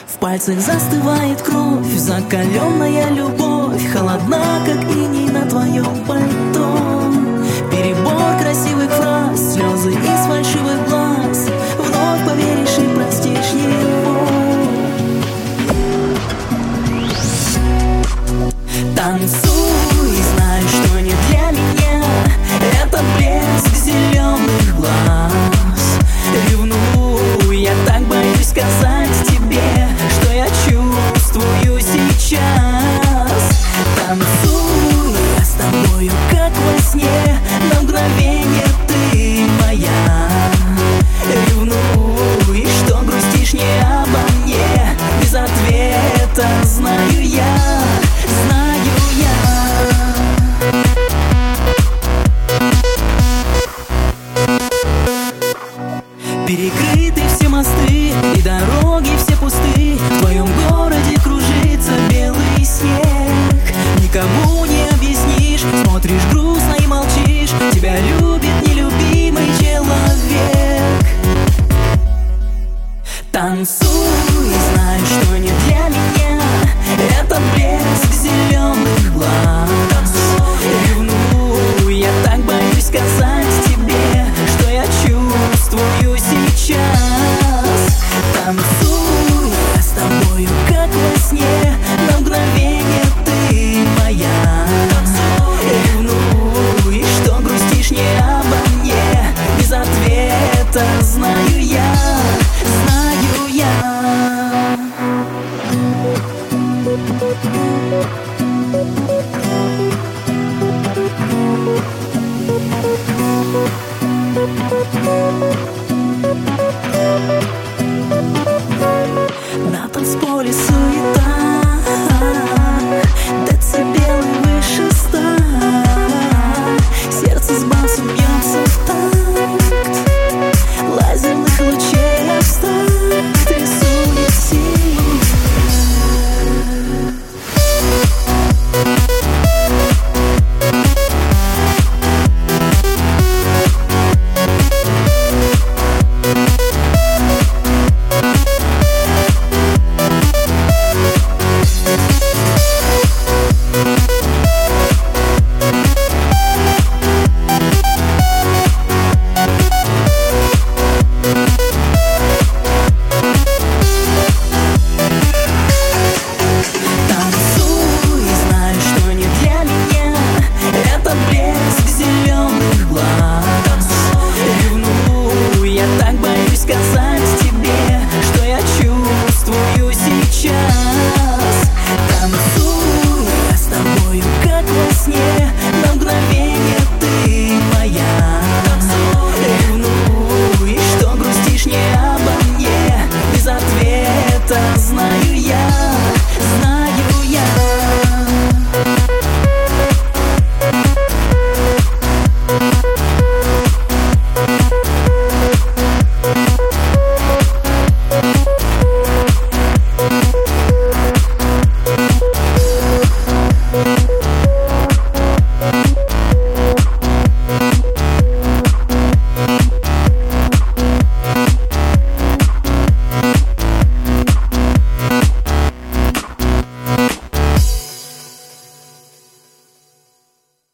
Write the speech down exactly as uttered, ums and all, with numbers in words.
В пальцах застывает кровь, закаленная любовь, холодна, как иней на твоем пальто. Перебор красивых фраз, слезы из фальшивых глаз. Вновь поверишь и простишь его. Танцуй, знай, что не для меня этот блеск зеленых глаз. Ревную, я так боюсь сказать тебе, что я чувствую сейчас. Танцуй, я с тобою как во сне, на мгновение ты моя. Ревную, что грустишь не обо мне, без ответа знаю я, знаю я. Перекрыты все мосты и дороги все пусты. В твоем городе кружится белый снег. Никому не объяснишь, смотришь грустно и молчишь. Тебя любит нелюбимый человек. Танцуй, знай, что не для меня этот блеск зеленых глаз. Ревную, я так боюсь сказать тебе, что я чувствую сейчас. Танцуй.